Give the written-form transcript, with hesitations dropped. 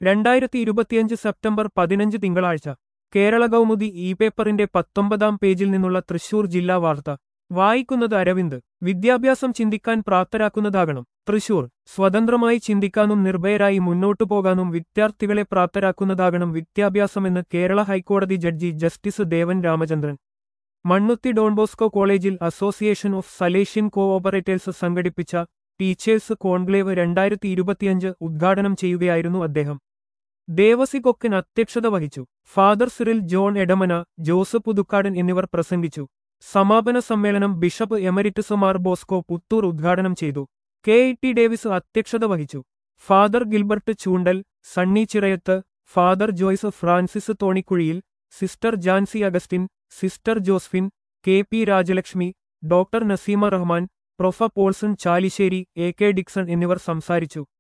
2025 September 15 തിങ്കളാഴ്ച Kerala Kaumudi E പേപ്പറിന്റെ 19-ാം പേജിൽ നിന്നുള്ള തൃശൂർ ജില്ലാ വാർത്ത വായിക്കുന്നത് അരവിന്ദ്. വിദ്യാഭ്യാസം ചിന്തിക്കാൻ പ്രാപ്തരാക്കുന്നതാകണം. തൃശൂർ. സ്വതന്ത്രമായി ചിന്തിക്കാനും നിർഭയരായി മുന്നോട്ടു പോകാനും വിദ്യാർത്ഥികളെ പ്രാപ്തരാക്കുന്നതാകണം വിദ്യാഭ്യാസമെന്ന് കേരള ഹൈക്കോടതി judge justice Devan Ramachandran. Mannuthy Don Bosco കോളേജിൽ അസോസിയേഷൻ ഓഫ് സലേഷ്യൻ കോഓപ്പറേറ്റേഴ്സ് സംഘടിപ്പിച്ച ടീച്ചേഴ്സ് കോൺക്ലേവ് 2025 ഉദ്ഘാടനം ചെയ്യുകയായിരുന്നു അദ്ദേഹം. ദേവസി കൊക്കൻ അധ്യക്ഷത വഹിച്ചു. ഫാദർ സിറിൽ ജോൺ എടമന, ജോസ് പുതുക്കാടൻ എന്നിവർ പ്രസംഗിച്ചു. സമാപന സമ്മേളനം ബിഷപ്പ് എമരിറ്റസ് മാർ ബോസ്കോ പുത്തൂർ ഉദ്ഘാടനം ചെയ്തു. കെ.ടി. ഡേവിസ് അധ്യക്ഷത വഹിച്ചു. Father Gilbert Choondal, Sunny Chirayath, father Joyce Francis Thonikkuzhiyil, sister Jancy Augustine, sister Josephine, K P. Rajalakshmi, doctor Naseema Rahman, prof. Paulson Chalissery, A K. Dixon എന്നിവർ സംസാരിച്ചു.